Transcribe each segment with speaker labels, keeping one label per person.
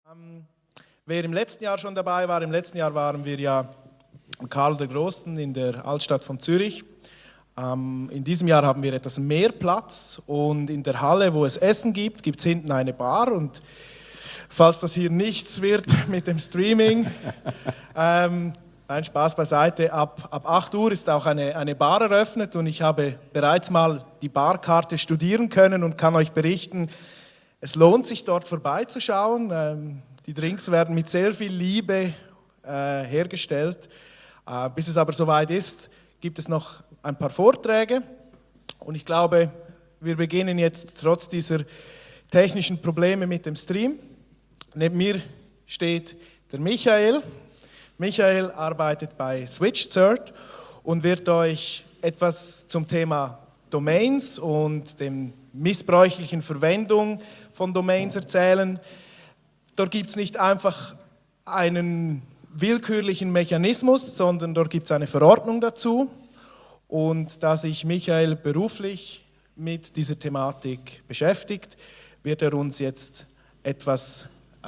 Speaker 1: Wer im letzten Jahr schon dabei war, im letzten Jahr waren wir ja Karl der Großen in der Altstadt von Zürich. In diesem Jahr haben wir etwas mehr Platz und in der Halle, wo es Essen gibt, gibt es hinten eine Bar und falls das hier nichts wird mit dem Streaming, nein, Spaß beiseite, ab 8 Uhr ist auch eine Bar eröffnet und ich habe bereits mal die Barkarte studieren können und kann euch berichten, es lohnt sich dort vorbeizuschauen. Die Drinks werden mit sehr viel Liebe hergestellt. Bis es aber soweit ist, gibt es noch ein paar Vorträge und ich glaube, wir beginnen jetzt trotz dieser technischen Probleme mit dem Stream. Neben mir steht der Michael. Michael arbeitet bei SwitchCert und wird euch etwas zum Thema Domains und dem missbräuchlichen Verwendung von Domains erzählen. Dort gibt es nicht einfach einen willkürlichen Mechanismus, sondern dort gibt es eine Verordnung dazu. Und da sich Michael beruflich mit dieser Thematik beschäftigt, wird er uns jetzt etwas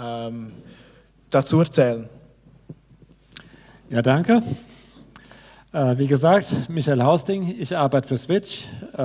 Speaker 1: dazu erzählen.
Speaker 2: Ja, danke. Wie gesagt, Michael Hausting, ich arbeite für Switch.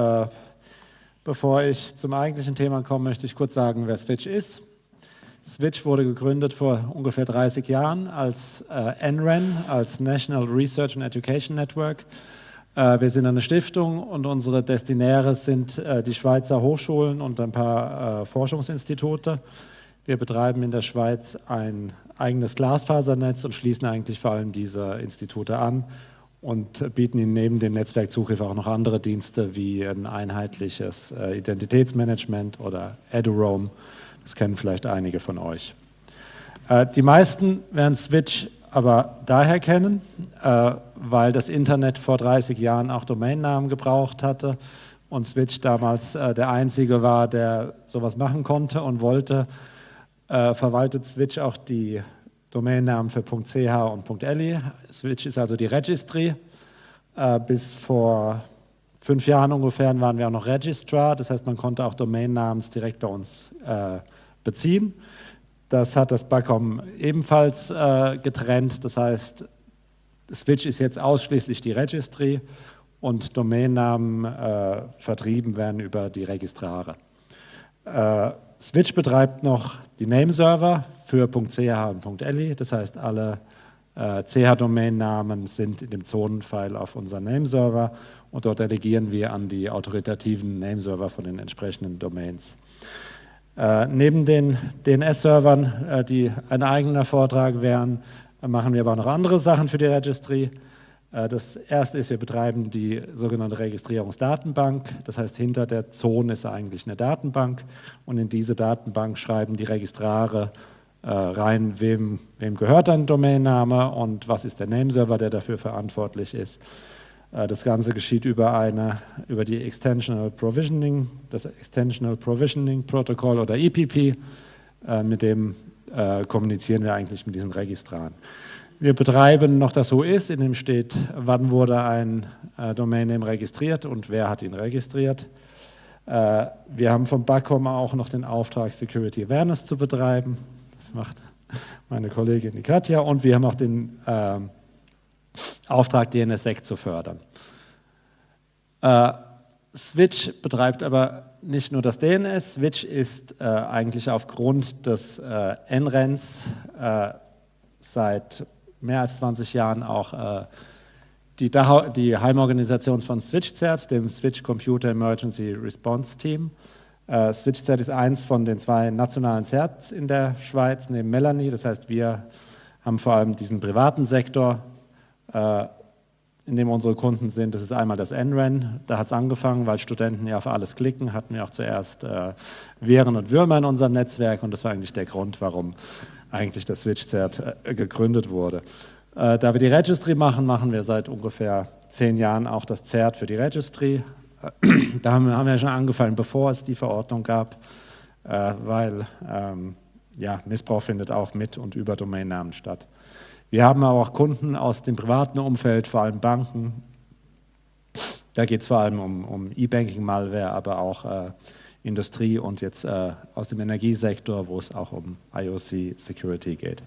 Speaker 2: Bevor ich zum eigentlichen Thema komme, möchte ich kurz sagen, wer Switch ist. Switch wurde gegründet vor ungefähr 30 Jahren als NREN, als National Research and Education Network. Wir sind eine Stiftung und unsere Destinäre sind die Schweizer Hochschulen und ein paar Forschungsinstitute. Wir betreiben in der Schweiz ein eigenes Glasfasernetz und schließen eigentlich vor allem diese Institute an und bieten ihnen neben dem Netzwerkzugriff auch noch andere Dienste wie ein einheitliches Identitätsmanagement oder eduroam. Das kennen vielleicht einige von euch. Die meisten werden Switch aber daher kennen, weil das Internet vor 30 Jahren auch Domainnamen gebraucht hatte und Switch damals der Einzige war, der sowas machen konnte und wollte. Verwaltet Switch auch die Domainnamen für .ch und .li. Switch ist also die Registry. Bis vor 5 Jahren ungefähr waren wir auch noch Registrar, das heißt, man konnte auch Domainnamens direkt bei uns beziehen. Das hat das BACOM ebenfalls getrennt, das heißt, Switch ist jetzt ausschließlich die Registry und Domainnamen vertrieben werden über die Registrare. Switch betreibt noch die Nameserver für .ch und .li, das heißt, alle ch-Domainnamen sind in dem Zonenfile auf unseren Nameserver und dort delegieren wir an die autoritativen Nameserver von den entsprechenden Domains. Neben den DNS-Servern, die ein eigener Vortrag wären, machen wir aber auch noch andere Sachen für die Registry. Das erste ist, wir betreiben die sogenannte Registrierungsdatenbank. Das heißt, hinter der Zone ist eigentlich eine Datenbank und in diese Datenbank schreiben die Registrare rein, wem gehört ein Domainname und was ist der Nameserver, der dafür verantwortlich ist. Das Ganze geschieht über die Extensional Provisioning, das Extensional Provisioning Protocol oder EPP, mit dem kommunizieren wir eigentlich mit diesen Registraren. Wir betreiben noch das OIS, in dem steht, wann wurde ein Domainname registriert und wer hat ihn registriert. Wir haben vom BACOM auch noch den Auftrag, Security Awareness zu betreiben. Das macht meine Kollegin die Katja und wir haben auch den Auftrag, DNSSEC zu fördern. Switch betreibt aber nicht nur das DNS, Switch ist eigentlich aufgrund des NRENs seit mehr als 20 Jahren auch die Heimorganisation von SwitchCert, dem Switch Computer Emergency Response Team. SwitchCert ist eins von den 2 nationalen CERTs in der Schweiz, neben Melanie. Das heißt, wir haben vor allem diesen privaten Sektor, in dem unsere Kunden sind. Das ist einmal das NREN. Da hat es angefangen, weil Studenten ja auf alles klicken, hatten wir auch zuerst Viren und Würmer in unserem Netzwerk und das war eigentlich der Grund, warum eigentlich das SwitchCert gegründet wurde. Da wir die Registry machen, machen wir seit ungefähr 10 Jahren auch das CERT für die Registry. Da haben wir schon angefangen, bevor es die Verordnung gab, weil Missbrauch findet auch mit und über Domainnamen statt. Wir haben aber auch Kunden aus dem privaten Umfeld, vor allem Banken, Da geht es vor allem um E-Banking-Malware, aber auch Industrie und jetzt aus dem Energiesektor, wo es auch um IOC-Security geht.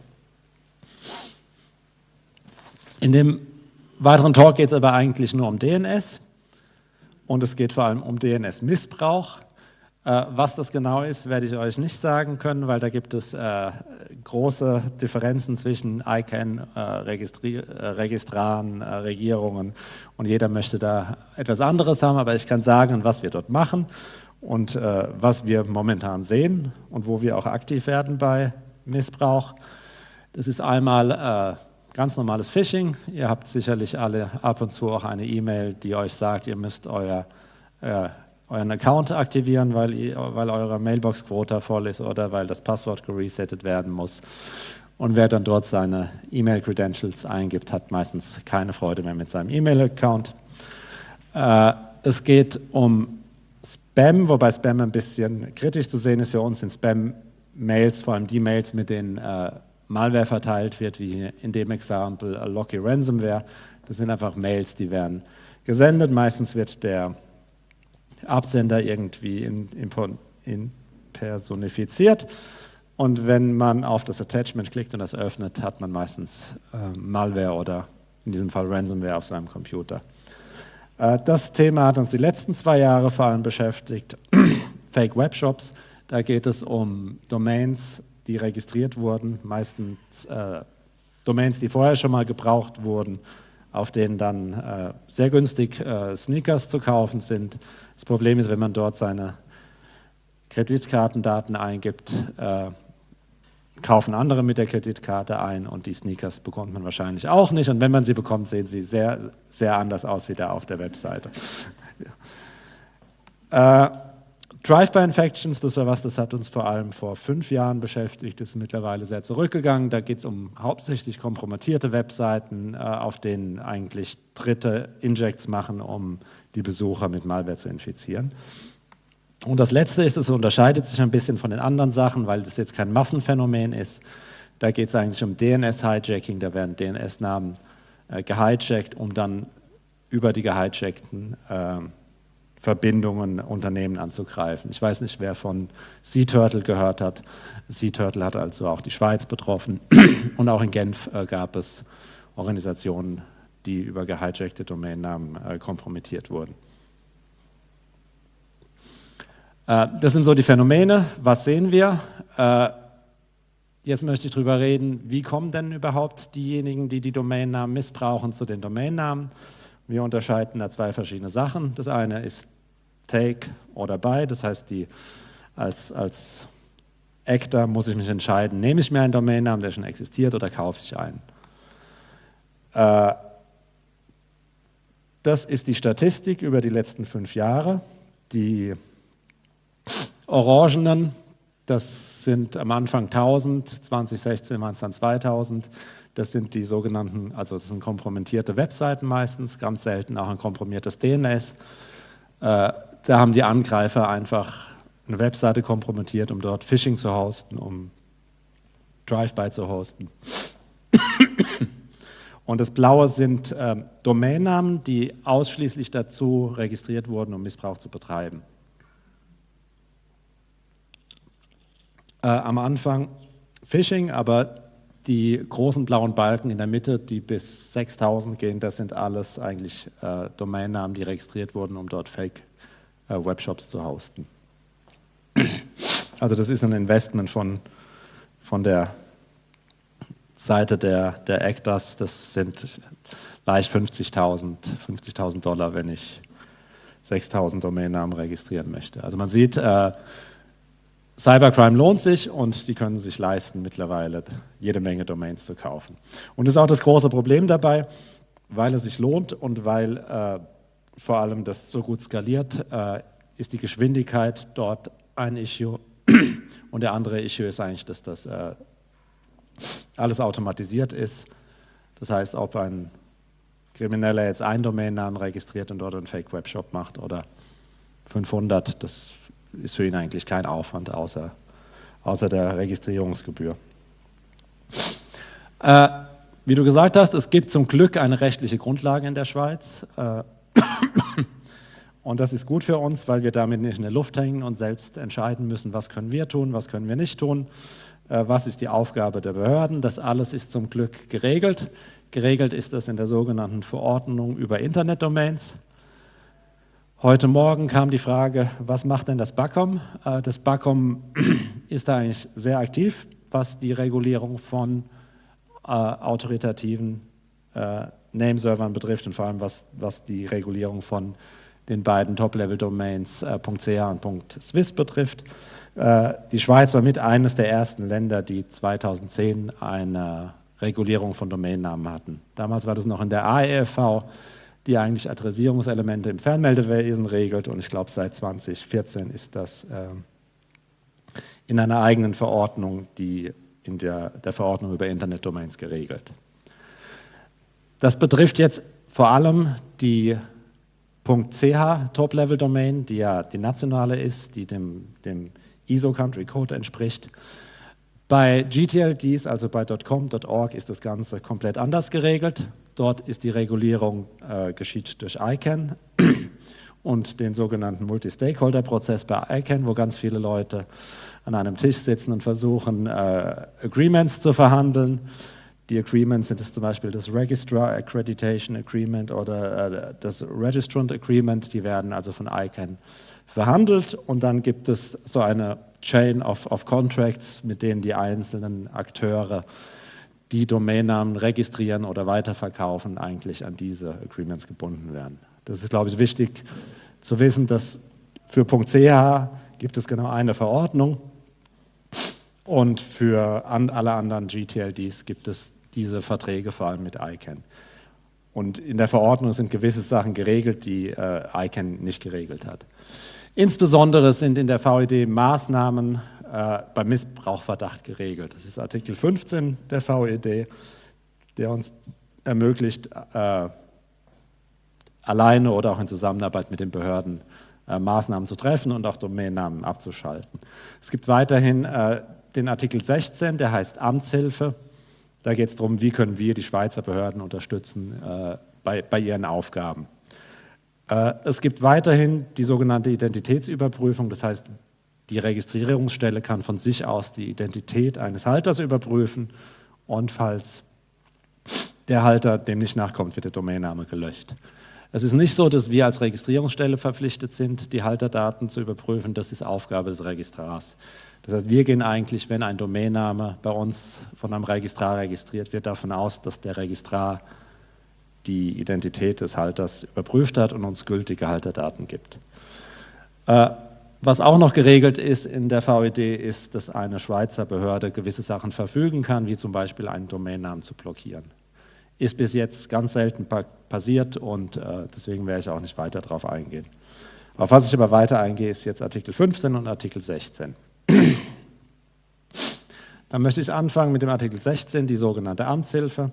Speaker 2: In dem weiteren Talk geht es aber eigentlich nur um DNS und es geht vor allem um DNS-Missbrauch. Was das genau ist, werde ich euch nicht sagen können, weil da gibt es große Differenzen zwischen ICANN, Registraren, Regierungen und jeder möchte da etwas anderes haben, aber ich kann sagen, was wir dort machen und was wir momentan sehen und wo wir auch aktiv werden bei Missbrauch. Das ist einmal ganz normales Phishing. Ihr habt sicherlich alle ab und zu auch eine E-Mail, die euch sagt, ihr müsst euren Account aktivieren, weil eure Mailbox-Quota voll ist oder weil das Passwort geresettet werden muss. Und wer dann dort seine E-Mail-Credentials eingibt, hat meistens keine Freude mehr mit seinem E-Mail-Account. Es geht um Spam, wobei Spam ein bisschen kritisch zu sehen ist. Für uns sind Spam-Mails, vor allem die Mails, mit denen Malware verteilt wird, wie in dem Exempel Locky Ransomware. Das sind einfach Mails, die werden gesendet. Meistens wird der Absender irgendwie personifiziert. Und wenn man auf das Attachment klickt und das öffnet, hat man meistens Malware oder in diesem Fall Ransomware auf seinem Computer. Das Thema hat uns die letzten 2 Jahre vor allem beschäftigt. Fake Webshops, da geht es um Domains, die registriert wurden, meistens Domains, die vorher schon mal gebraucht wurden, auf denen dann sehr günstig Sneakers zu kaufen sind. Das Problem ist, wenn man dort seine Kreditkartendaten eingibt, kaufen andere mit der Kreditkarte ein und die Sneakers bekommt man wahrscheinlich auch nicht. Und wenn man sie bekommt, sehen sie sehr, sehr anders aus wie da auf der Webseite. Drive-by-Infections, das hat uns vor allem vor 5 Jahren beschäftigt, ist mittlerweile sehr zurückgegangen. Da geht es um hauptsächlich kompromittierte Webseiten, auf denen eigentlich Dritte Injects machen, um die Besucher mit Malware zu infizieren. Und das Letzte ist, es unterscheidet sich ein bisschen von den anderen Sachen, weil das jetzt kein Massenphänomen ist. Da geht es eigentlich um DNS-Hijacking, da werden DNS-Namen gehijackt, um dann über die gehijackten Verbindungen, Unternehmen anzugreifen. Ich weiß nicht, wer von SeaTurtle gehört hat. SeaTurtle hat also auch die Schweiz betroffen und auch in Genf gab es Organisationen, die über gehijackte Domainnamen kompromittiert wurden. Das sind so die Phänomene. Was sehen wir? Jetzt möchte ich darüber reden, wie kommen denn überhaupt diejenigen, die die Domainnamen missbrauchen, zu den Domainnamen? Wir unterscheiden da 2 verschiedene Sachen. Das eine ist Take oder Buy, das heißt, als Actor muss ich mich entscheiden, nehme ich mir einen Domainnamen, der schon existiert, oder kaufe ich einen. Das ist die Statistik über die letzten 5 Jahre. Die Orangenen, das sind am Anfang 1000, 2016 waren es dann 2000. Das sind die sogenannten, also das sind kompromittierte Webseiten meistens, ganz selten auch ein komprimiertes DNS. Da haben die Angreifer einfach eine Webseite kompromittiert, um dort Phishing zu hosten, um Drive-by zu hosten. Und das Blaue sind Domainnamen, die ausschließlich dazu registriert wurden, um Missbrauch zu betreiben. Am Anfang Phishing, aber die großen blauen Balken in der Mitte, die bis 6000 gehen, das sind alles eigentlich Domainnamen, die registriert wurden, um dort Fake-Webshops zu hosten. Also das ist ein Investment von der Seite der Actors, das sind leicht $50.000 $50.000, wenn ich 6000 Domainnamen registrieren möchte. Also man sieht, Cybercrime lohnt sich und die können sich leisten, mittlerweile jede Menge Domains zu kaufen. Und das ist auch das große Problem dabei, weil es sich lohnt und weil vor allem das so gut skaliert, ist die Geschwindigkeit dort ein Issue. Und der andere Issue ist eigentlich, dass das alles automatisiert ist. Das heißt, ob ein Krimineller jetzt einen Domainnamen registriert und dort einen Fake-Webshop macht oder 500, das ist für ihn eigentlich kein Aufwand, außer der Registrierungsgebühr. Wie du gesagt hast, es gibt zum Glück eine rechtliche Grundlage in der Schweiz. Und das ist gut für uns, weil wir damit nicht in der Luft hängen und selbst entscheiden müssen, was können wir tun, was können wir nicht tun, was ist die Aufgabe der Behörden. Das alles ist zum Glück geregelt. Geregelt ist das in der sogenannten Verordnung über Internetdomains. Heute Morgen kam die Frage, was macht denn das BAKOM? Das BAKOM ist da eigentlich sehr aktiv, was die Regulierung von autoritativen Nameservern betrifft und vor allem was die Regulierung von den beiden Top-Level-Domains .ch und .swiss betrifft. Die Schweiz war mit eines der ersten Länder, die 2010 eine Regulierung von Domainnamen hatten. Damals war das noch in der AEFV, die eigentlich Adressierungselemente im Fernmeldewesen regelt, und ich glaube seit 2014 ist das in einer eigenen Verordnung, die in der Verordnung über Internetdomains geregelt. Das betrifft jetzt vor allem die .ch Top-Level-Domain, die ja die nationale ist, die dem ISO-Country-Code entspricht. Bei GTLDs, also bei .com, .org, ist das Ganze komplett anders geregelt. Dort ist die Regulierung geschieht durch ICANN und den sogenannten Multi-Stakeholder-Prozess bei ICANN, wo ganz viele Leute an einem Tisch sitzen und versuchen, Agreements zu verhandeln. Die Agreements sind es zum Beispiel das Registrar Accreditation Agreement oder das Registrant Agreement, die werden also von ICANN verhandelt, und dann gibt es so eine Chain of Contracts, mit denen die einzelnen Akteure, die Domainnamen registrieren oder weiterverkaufen, eigentlich an diese Agreements gebunden werden. Das ist, glaube ich, wichtig zu wissen, dass für .ch gibt es genau eine Verordnung und für alle anderen GTLDs gibt es diese Verträge vor allem mit ICANN. Und in der Verordnung sind gewisse Sachen geregelt, die ICANN nicht geregelt hat. Insbesondere sind in der VED Maßnahmen beim Missbrauchverdacht geregelt. Das ist Artikel 15 der VED, der uns ermöglicht, alleine oder auch in Zusammenarbeit mit den Behörden Maßnahmen zu treffen und auch Domainnamen abzuschalten. Es gibt weiterhin den Artikel 16, der heißt Amtshilfe. Da geht es darum, wie können wir die Schweizer Behörden unterstützen bei ihren Aufgaben. Es gibt weiterhin die sogenannte Identitätsüberprüfung, das heißt, die Registrierungsstelle kann von sich aus die Identität eines Halters überprüfen, und falls der Halter dem nicht nachkommt, wird der Domainname gelöscht. Es ist nicht so, dass wir als Registrierungsstelle verpflichtet sind, die Halterdaten zu überprüfen, das ist Aufgabe des Registrars. Das heißt, wir gehen eigentlich, wenn ein Domainname bei uns von einem Registrar registriert wird, davon aus, dass der Registrar die Identität des Halters überprüft hat und uns gültige Halterdaten gibt. Was auch noch geregelt ist in der VED, ist, dass eine Schweizer Behörde gewisse Sachen verfügen kann, wie zum Beispiel einen Domainnamen zu blockieren. Ist bis jetzt ganz selten passiert, und deswegen werde ich auch nicht weiter darauf eingehen. Auf was ich aber weiter eingehe, ist jetzt Artikel 15 und Artikel 16. Dann möchte ich anfangen mit dem Artikel 16, die sogenannte Amtshilfe.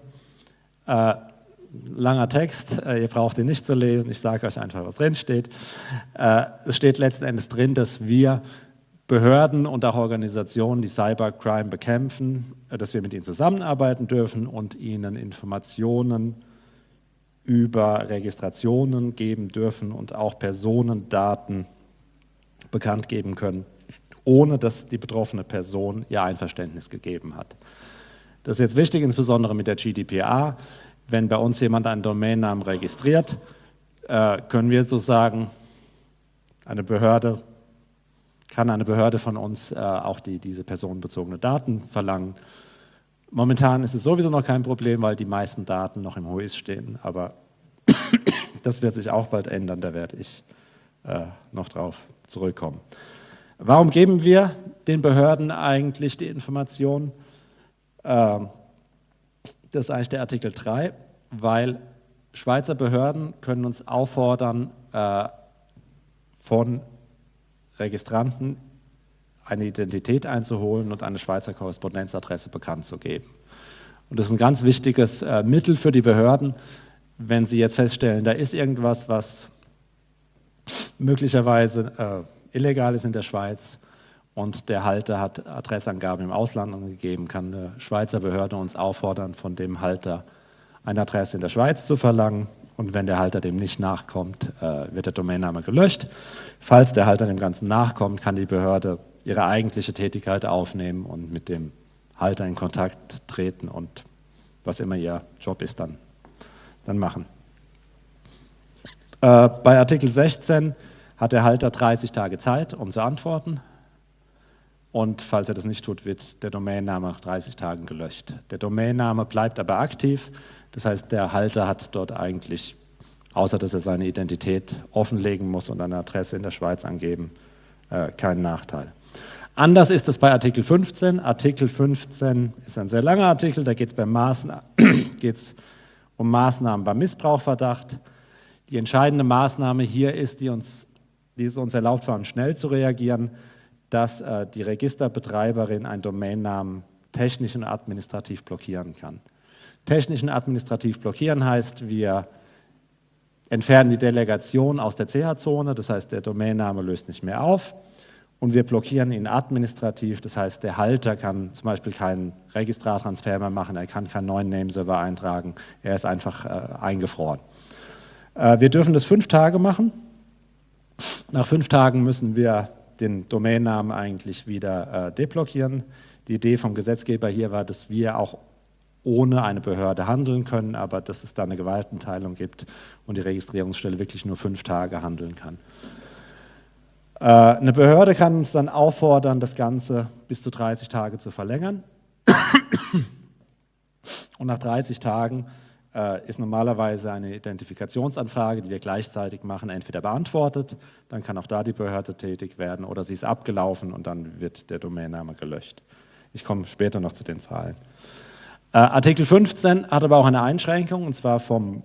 Speaker 2: Langer Text, ihr braucht ihn nicht zu lesen, ich sage euch einfach, was drin steht. Es steht letzten Endes drin, dass wir Behörden und auch Organisationen, die Cybercrime bekämpfen, dass wir mit ihnen zusammenarbeiten dürfen und ihnen Informationen über Registrationen geben dürfen und auch Personendaten bekannt geben können, ohne dass die betroffene Person ihr Einverständnis gegeben hat. Das ist jetzt wichtig, insbesondere mit der GDPR. Wenn bei uns jemand einen Domainnamen registriert, können wir sozusagen kann eine Behörde von uns auch diese personenbezogene Daten verlangen. Momentan ist es sowieso noch kein Problem, weil die meisten Daten noch im HOIS stehen, aber das wird sich auch bald ändern, da werde ich noch drauf zurückkommen. Warum geben wir den Behörden eigentlich die Informationen? Das ist eigentlich der Artikel 3, weil Schweizer Behörden können uns auffordern, von Registranten eine Identität einzuholen und eine Schweizer Korrespondenzadresse bekannt zu geben. Und das ist ein ganz wichtiges Mittel für die Behörden, wenn sie jetzt feststellen, da ist irgendwas, was möglicherweise illegal ist in der Schweiz, und der Halter hat Adressangaben im Ausland angegeben, kann eine Schweizer Behörde uns auffordern, von dem Halter eine Adresse in der Schweiz zu verlangen und wenn der Halter dem nicht nachkommt, wird der Domainname gelöscht. Falls der Halter dem Ganzen nachkommt, kann die Behörde ihre eigentliche Tätigkeit aufnehmen und mit dem Halter in Kontakt treten und was immer ihr Job ist, dann machen. Bei Artikel 16 hat der Halter 30 Tage Zeit, um zu antworten. Und falls er das nicht tut, wird der Domainname nach 30 Tagen gelöscht. Der Domainname bleibt aber aktiv. Das heißt, der Halter hat dort eigentlich, außer dass er seine Identität offenlegen muss und eine Adresse in der Schweiz angeben, keinen Nachteil. Anders ist es bei Artikel 15. Artikel 15 ist ein sehr langer Artikel, da geht es um Maßnahmen beim Missbrauchverdacht. Die entscheidende Maßnahme hier ist, die es uns erlaubt, vor allem schnell zu reagieren, dass die Registerbetreiberin einen Domainnamen technisch und administrativ blockieren kann. Technisch und administrativ blockieren heißt, wir entfernen die Delegation aus der CH-Zone, das heißt, der Domainname löst nicht mehr auf. Und wir blockieren ihn administrativ, das heißt, der Halter kann zum Beispiel keinen Registrartransfer mehr machen, er kann keinen neuen Nameserver eintragen, er ist einfach eingefroren. Wir dürfen das 5 Tage machen. Nach 5 Tagen müssen wir den Domainnamen eigentlich wieder deblockieren. Die Idee vom Gesetzgeber hier war, dass wir auch ohne eine Behörde handeln können, aber dass es da eine Gewaltenteilung gibt und die Registrierungsstelle wirklich nur 5 Tage handeln kann. Eine Behörde kann uns dann auffordern, das Ganze bis zu 30 Tage zu verlängern. Und nach 30 Tagen ist normalerweise eine Identifikationsanfrage, die wir gleichzeitig machen, entweder beantwortet, dann kann auch da die Behörde tätig werden, oder sie ist abgelaufen und dann wird der Domainname gelöscht. Ich komme später noch zu den Zahlen. Artikel 15 hat aber auch eine Einschränkung, und zwar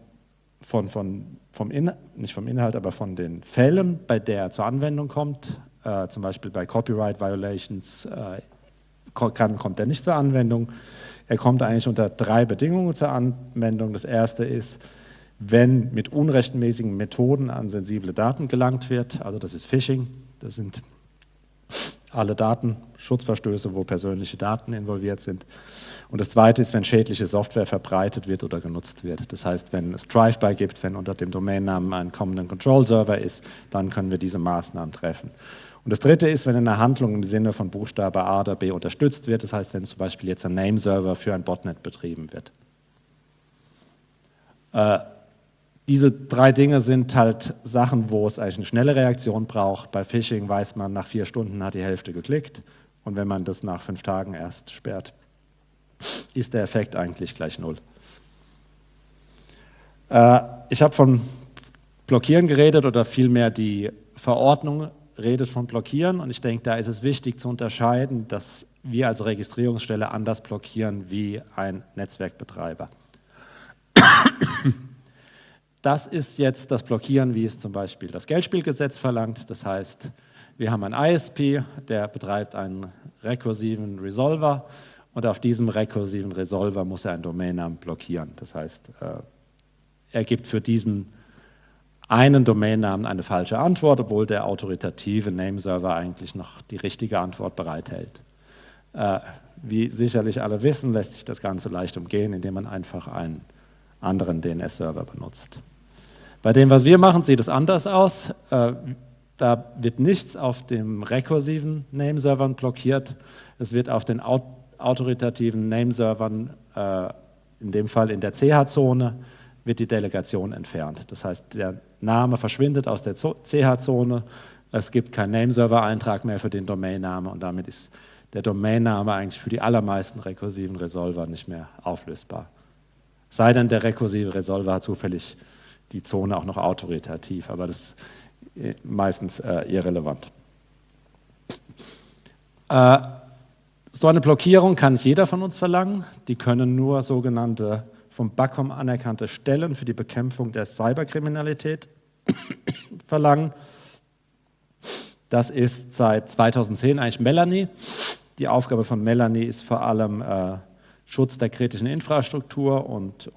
Speaker 2: nicht vom Inhalt, aber von den Fällen, bei der er zur Anwendung kommt. Zum Beispiel bei Copyright Violations kommt er nicht zur Anwendung. Er kommt eigentlich unter 3 Bedingungen zur Anwendung. Das erste ist, wenn mit unrechtmäßigen Methoden an sensible Daten gelangt wird, also das ist Phishing, das sind alle Datenschutzverstöße, wo persönliche Daten involviert sind. Und das zweite ist, wenn schädliche Software verbreitet wird oder genutzt wird. Das heißt, wenn es Drive-by gibt, wenn unter dem Domainnamen ein Command and Control Server ist, dann können wir diese Maßnahmen treffen. Und das dritte ist, wenn eine Handlung im Sinne von Buchstabe A oder B unterstützt wird, das heißt, wenn zum Beispiel jetzt ein Nameserver für ein Botnet betrieben wird. Diese 3 Dinge sind halt Sachen, wo es eigentlich eine schnelle Reaktion braucht. Bei Phishing weiß man, nach 4 Stunden hat die Hälfte geklickt, und wenn man das nach 5 Tagen erst sperrt, ist der Effekt eigentlich gleich 0. Ich habe von Blockieren geredet, oder vielmehr die Verordnung redet von Blockieren, und ich denke, da ist es wichtig zu unterscheiden, dass wir als Registrierungsstelle anders blockieren wie ein Netzwerkbetreiber. Das ist jetzt das Blockieren, wie es zum Beispiel das Geldspielgesetz verlangt. Das heißt, wir haben einen ISP, der betreibt einen rekursiven Resolver, und auf diesem rekursiven Resolver muss er einen Domainnamen blockieren. Das heißt, er gibt für diesen einen Domainnamen eine falsche Antwort, obwohl der autoritative Nameserver eigentlich noch die richtige Antwort bereithält. Wie sicherlich alle wissen, lässt sich das Ganze leicht umgehen, indem man einfach einen anderen DNS-Server benutzt. Bei dem, was wir machen, sieht es anders aus. Da wird nichts auf dem rekursiven Nameservern blockiert. Es wird auf den autoritativen Nameservern, in dem Fall in der CH-Zone, wird die Delegation entfernt. Das heißt, der Name verschwindet aus der CH-Zone, es gibt keinen Nameserver-Eintrag mehr für den Domainnamen, und damit ist der Domainname eigentlich für die allermeisten rekursiven Resolver nicht mehr auflösbar. Sei denn, der rekursive Resolver hat zufällig die Zone auch noch autoritativ, aber das ist meistens irrelevant. So eine Blockierung kann nicht jeder von uns verlangen. Die können nur sogenannte vom BAKOM anerkannte Stellen für die Bekämpfung der Cyberkriminalität verlangen. Das ist seit 2010 eigentlich Melanie. Die Aufgabe von Melanie ist vor allem Schutz der kritischen Infrastruktur und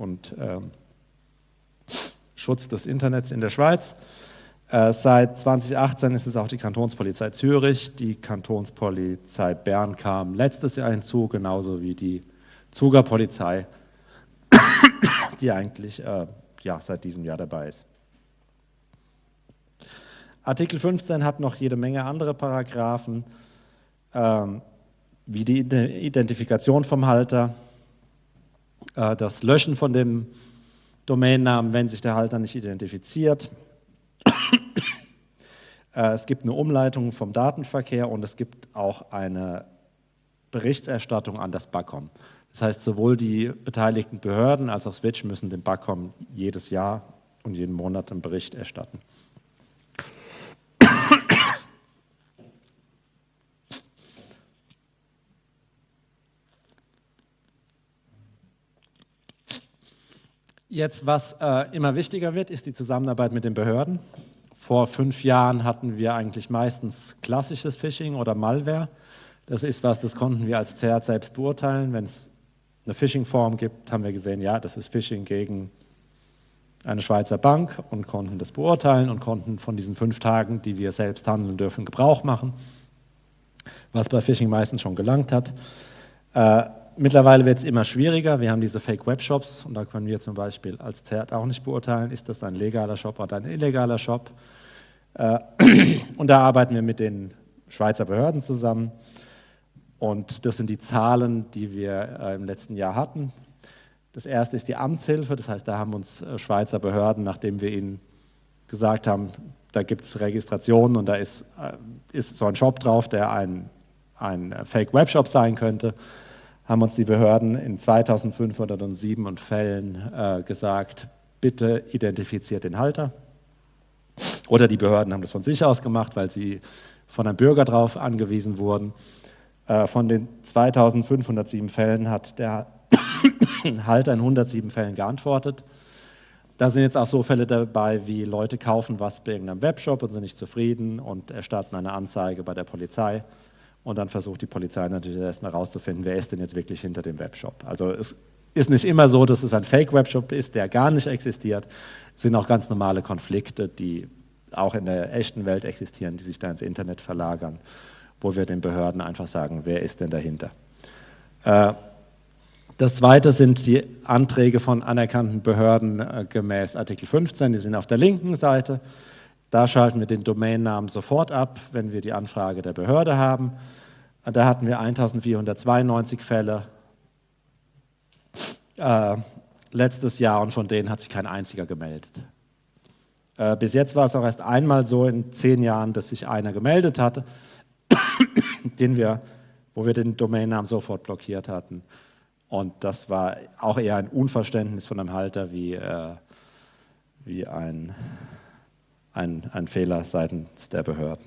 Speaker 2: Schutz des Internets in der Schweiz. Seit 2018 ist es auch die Kantonspolizei Zürich. Die Kantonspolizei Bern kam letztes Jahr hinzu, genauso wie die Zuger Polizei, die eigentlich ja, seit diesem Jahr dabei ist. Artikel 15 hat noch jede Menge andere Paragraphen, wie die Identifikation vom Halter, das Löschen von dem Domainnamen, wenn sich der Halter nicht identifiziert. Es gibt eine Umleitung vom Datenverkehr und es gibt auch eine Berichterstattung an das BAKOM. Das heißt, sowohl die beteiligten Behörden als auch Switch müssen dem BAKOM jedes Jahr und jeden Monat einen Bericht erstatten. Jetzt, was immer wichtiger wird, ist die Zusammenarbeit mit den Behörden. Vor 5 Jahren hatten wir eigentlich meistens klassisches Phishing oder Malware. Das ist was, das konnten wir als CERT selbst beurteilen. Wenn es eine Phishing-Form gibt, haben wir gesehen, ja, das ist Phishing gegen eine Schweizer Bank und konnten das beurteilen und konnten von diesen 5 Tagen, die wir selbst handeln dürfen, Gebrauch machen, was bei Phishing meistens schon gelangt hat. Mittlerweile wird es immer schwieriger. Wir haben diese Fake-Webshops und da können wir zum Beispiel als CERT auch nicht beurteilen, ist das ein legaler Shop oder ein illegaler Shop. Und da arbeiten wir mit den Schweizer Behörden zusammen und das sind die Zahlen, die wir im letzten Jahr hatten. Das erste ist die Amtshilfe, das heißt, da haben uns Schweizer Behörden, nachdem wir ihnen gesagt haben, da gibt es Registrationen und da ist so ein Shop drauf, der ein Fake-Webshop sein könnte, haben uns die Behörden in 2507 Fällen gesagt, bitte identifiziert den Halter. Oder die Behörden haben das von sich aus gemacht, weil sie von einem Bürger darauf angewiesen wurden. Von den 2507 Fällen hat der Halter in 107 Fällen geantwortet. Da sind jetzt auch so Fälle dabei, wie Leute kaufen was bei irgendeinem Webshop und sind nicht zufrieden und erstatten eine Anzeige bei der Polizei. Und dann versucht die Polizei natürlich erstmal herauszufinden, wer ist denn jetzt wirklich hinter dem Webshop. Also es ist nicht immer so, dass es ein Fake-Webshop ist, der gar nicht existiert. Es sind auch ganz normale Konflikte, die auch in der echten Welt existieren, die sich da ins Internet verlagern, wo wir den Behörden einfach sagen, wer ist denn dahinter. Das zweite sind die Anträge von anerkannten Behörden gemäß Artikel 15, die sind auf der linken Seite. Da schalten wir den Domainnamen sofort ab, wenn wir die Anfrage der Behörde haben. Da hatten wir 1492 Fälle letztes Jahr und von denen hat sich kein einziger gemeldet. Bis jetzt war es auch erst einmal so in 10 Jahren, dass sich einer gemeldet hatte, wo wir den Domainnamen sofort blockiert hatten. Und das war auch eher ein Unverständnis von einem Halter wie ein Fehler seitens der Behörden.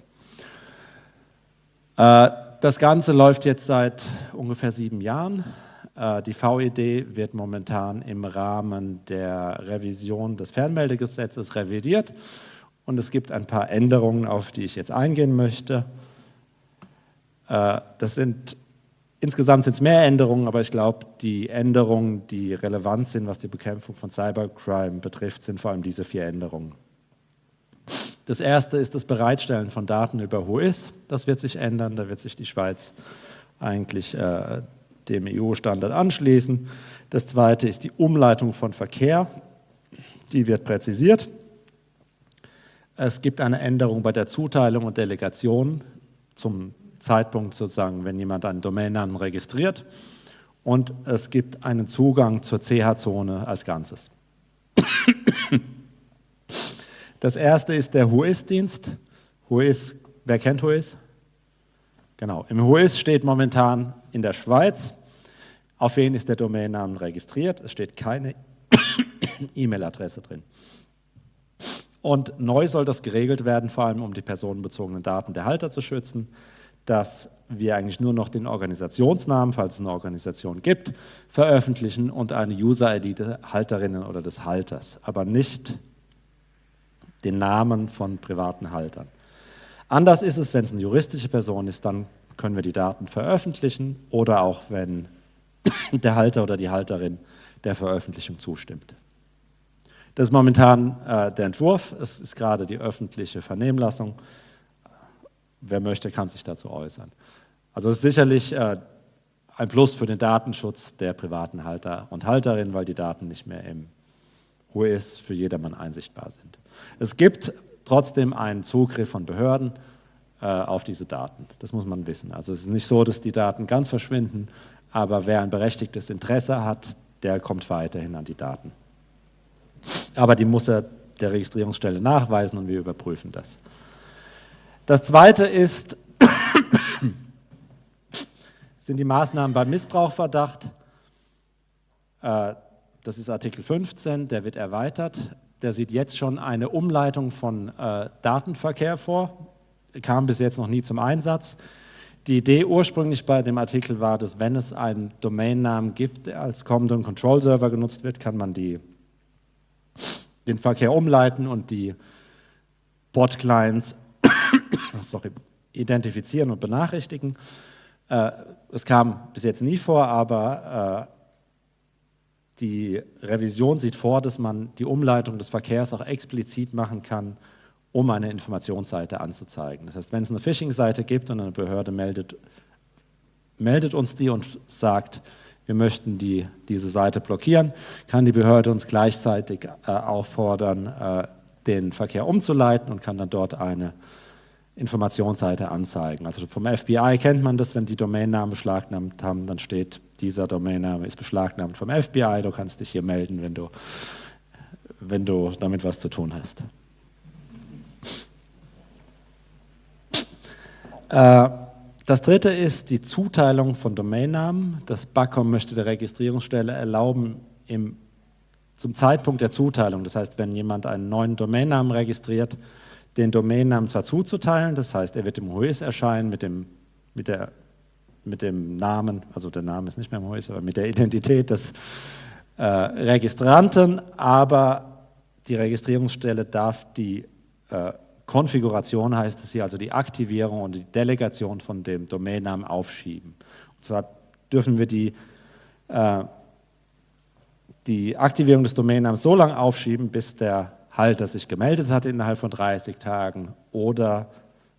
Speaker 2: Das Ganze läuft jetzt seit ungefähr 7 Jahren. Die VED wird momentan im Rahmen der Revision des Fernmeldegesetzes revidiert und es gibt ein paar Änderungen, auf die ich jetzt eingehen möchte. Insgesamt sind es mehr Änderungen, aber ich glaube, die Änderungen, die relevant sind, was die Bekämpfung von Cybercrime betrifft, sind vor allem diese 4 Änderungen. Das erste ist das Bereitstellen von Daten über WHOIS. Das wird sich ändern, da wird sich die Schweiz eigentlich dem EU-Standard anschließen. Das zweite ist die Umleitung von Verkehr. Die wird präzisiert. Es gibt eine Änderung bei der Zuteilung und Delegation zum Zeitpunkt sozusagen, wenn jemand einen Domainnamen registriert. Und es gibt einen Zugang zur CH-Zone als Ganzes. Das erste ist der WHOIS-Dienst. WHOIS, wer kennt WHOIS? Genau, im WHOIS steht momentan in der Schweiz, auf wen ist der Domainnamen registriert. Es steht keine E-Mail-Adresse drin. Und neu soll das geregelt werden, vor allem um die personenbezogenen Daten der Halter zu schützen, dass wir eigentlich nur noch den Organisationsnamen, falls es eine Organisation gibt, veröffentlichen und eine User-ID der Halterinnen oder des Halters, aber nicht den Namen von privaten Haltern. Anders ist es, wenn es eine juristische Person ist, dann können wir die Daten veröffentlichen oder auch, wenn der Halter oder die Halterin der Veröffentlichung zustimmt. Das ist momentan der Entwurf, es ist gerade die öffentliche Vernehmlassung. Wer möchte, kann sich dazu äußern. Also es ist sicherlich ein Plus für den Datenschutz der privaten Halter und Halterinnen, weil die Daten nicht mehr im WHOIS für jedermann einsichtbar sind. Es gibt trotzdem einen Zugriff von Behörden auf diese Daten. Das muss man wissen. Also es ist nicht so, dass die Daten ganz verschwinden, aber wer ein berechtigtes Interesse hat, der kommt weiterhin an die Daten. Aber die muss er der Registrierungsstelle nachweisen und wir überprüfen das. Das Zweite sind die Maßnahmen beim Missbrauchverdacht. Das ist Artikel 15, der wird erweitert. Der sieht jetzt schon eine Umleitung von Datenverkehr vor. Kam bis jetzt noch nie zum Einsatz. Die Idee ursprünglich bei dem Artikel war, dass wenn es einen Domainnamen gibt, der als Command and Control Server genutzt wird, kann man den Verkehr umleiten und die Bot-Clients identifizieren und benachrichtigen. Es kam bis jetzt nie vor, aber die Revision sieht vor, dass man die Umleitung des Verkehrs auch explizit machen kann, um eine Informationsseite anzuzeigen. Das heißt, wenn es eine Phishing-Seite gibt und eine Behörde meldet uns die und sagt, wir möchten diese Seite blockieren, kann die Behörde uns gleichzeitig auffordern, den Verkehr umzuleiten und kann dann dort eine Informationsseite anzeigen. Also vom FBI kennt man das, wenn die Domainnamen beschlagnahmt haben, dann steht, dieser Domainname ist beschlagnahmt vom FBI, du kannst dich hier melden, wenn du damit was zu tun hast. Das dritte ist die Zuteilung von Domainnamen. Das BACOM möchte der Registrierungsstelle erlauben, zum Zeitpunkt der Zuteilung, das heißt, wenn jemand einen neuen Domainnamen registriert, den Domainnamen zwar zuzuteilen, das heißt, er wird im WHOIS erscheinen mit dem Namen, also der Name ist nicht mehr im WHOIS, aber mit der Identität des Registranten, aber die Registrierungsstelle darf die Konfiguration, heißt es hier, also die Aktivierung und die Delegation von dem Domainnamen aufschieben. Und zwar dürfen wir die Aktivierung des Domainnamens so lange aufschieben, bis der Halter sich gemeldet hat innerhalb von 30 Tagen oder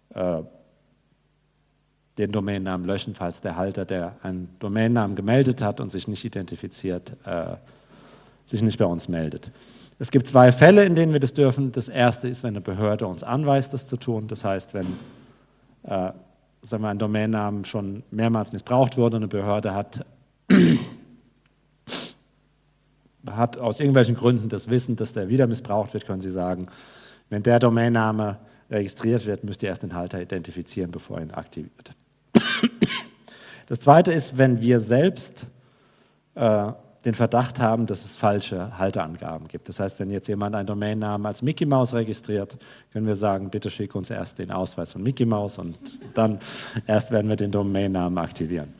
Speaker 2: den Domainnamen löschen, falls der Halter, der einen Domainnamen gemeldet hat und sich nicht identifiziert, sich nicht bei uns meldet. Es gibt zwei Fälle, in denen wir das dürfen. Das erste ist, wenn eine Behörde uns anweist, das zu tun. Das heißt, wenn sagen wir, ein Domainnamen schon mehrmals missbraucht wurde und eine Behörde hat aus irgendwelchen Gründen das Wissen, dass der wieder missbraucht wird, können Sie sagen, wenn der Domainname registriert wird, müsst ihr erst den Halter identifizieren, bevor er ihn aktiviert. Das Zweite ist, wenn wir selbst den Verdacht haben, dass es falsche Halterangaben gibt. Das heißt, wenn jetzt jemand einen Domainnamen als Mickey Mouse registriert, können wir sagen, bitte schick uns erst den Ausweis von Mickey Mouse und dann erst werden wir den Domainnamen aktivieren.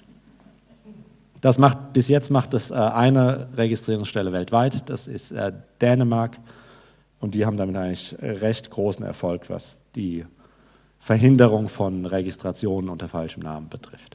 Speaker 2: Bis jetzt macht das eine Registrierungsstelle weltweit, das ist Dänemark, und die haben damit eigentlich recht großen Erfolg, was die Verhinderung von Registrationen unter falschem Namen betrifft.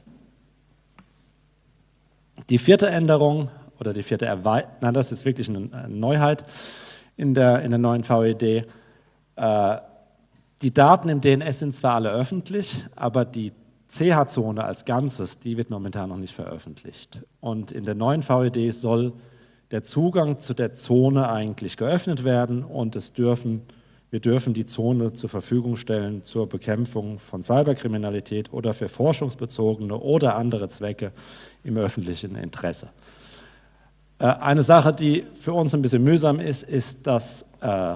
Speaker 2: Die vierte Änderung oder die vierte Erweiterung, das ist wirklich eine Neuheit in der neuen VED. Die Daten im DNS sind zwar alle öffentlich, aber die CH-Zone als Ganzes, die wird momentan noch nicht veröffentlicht. Und in der neuen VED soll der Zugang zu der Zone eigentlich geöffnet werden und wir dürfen die Zone zur Verfügung stellen zur Bekämpfung von Cyberkriminalität oder für forschungsbezogene oder andere Zwecke im öffentlichen Interesse. Eine Sache, die für uns ein bisschen mühsam ist, dass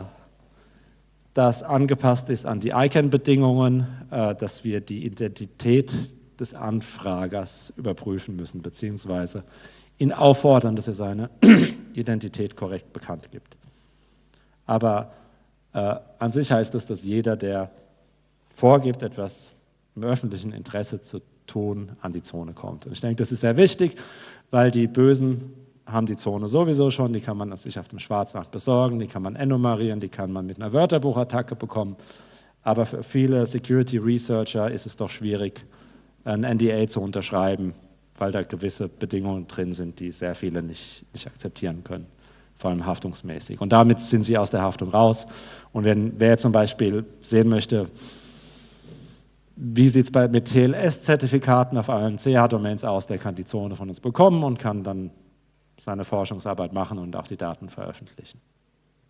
Speaker 2: das angepasst ist an die ICANN-Bedingungen, dass wir die Identität des Anfragers überprüfen müssen, beziehungsweise ihn auffordern, dass er seine Identität korrekt bekannt gibt. Aber an sich heißt es, dass jeder, der vorgibt, etwas im öffentlichen Interesse zu tun, an die Zone kommt. Und ich denke, das ist sehr wichtig, weil die Bösen haben die Zone sowieso schon, die kann man sich auf dem Schwarzmarkt besorgen, die kann man ennummerieren, die kann man mit einer Wörterbuchattacke bekommen. Aber für viele Security Researcher ist es doch schwierig, ein NDA zu unterschreiben, weil da gewisse Bedingungen drin sind, die sehr viele nicht akzeptieren können, vor allem haftungsmäßig. Und damit sind sie aus der Haftung raus. Und wer zum Beispiel sehen möchte, wie sieht es mit TLS-Zertifikaten auf allen CH-Domains aus, der kann die Zone von uns bekommen und kann dann seine Forschungsarbeit machen und auch die Daten veröffentlichen.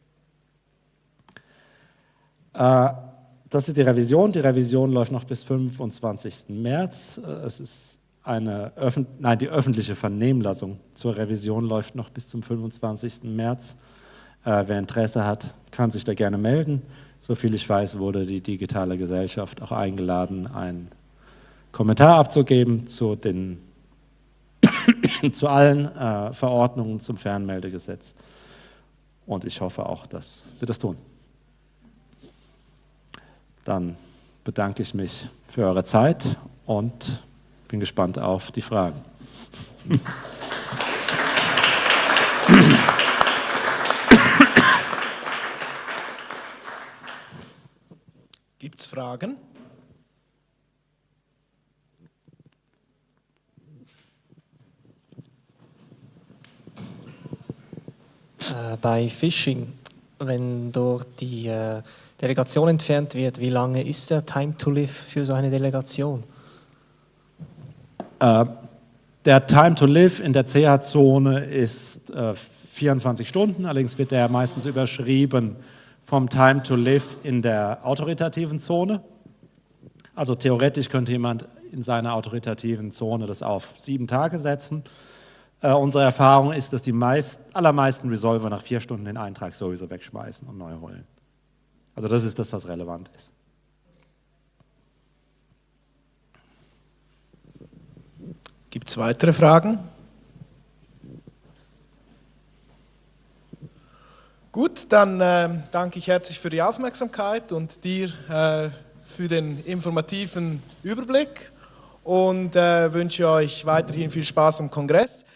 Speaker 2: Das ist die Revision. Die Revision läuft noch bis 25. März. Es ist die öffentliche Vernehmlassung zur Revision läuft noch bis zum 25. März. Wer Interesse hat, kann sich da gerne melden. Soviel ich weiß, wurde die digitale Gesellschaft auch eingeladen, einen Kommentar abzugeben zu allen Verordnungen zum Fernmeldegesetz. Und ich hoffe auch, dass Sie das tun. Dann bedanke ich mich für eure Zeit und bin gespannt auf die Fragen.
Speaker 1: Gibt es Fragen?
Speaker 3: Bei Phishing, wenn dort die Delegation entfernt wird, wie lange ist der Time to Live für so eine Delegation?
Speaker 2: Der Time to Live in der CH-Zone ist 24 Stunden, allerdings wird der meistens überschrieben vom Time to Live in der autoritativen Zone. Also theoretisch könnte jemand in seiner autoritativen Zone das auf 7 Tage setzen. Unsere Erfahrung ist, dass die allermeisten Resolver nach 4 Stunden den Eintrag sowieso wegschmeißen und neu holen. Also das ist das, was relevant ist.
Speaker 1: Gibt es weitere Fragen? Gut, dann danke ich herzlich für die Aufmerksamkeit und dir für den informativen Überblick und wünsche euch weiterhin viel Spaß am Kongress.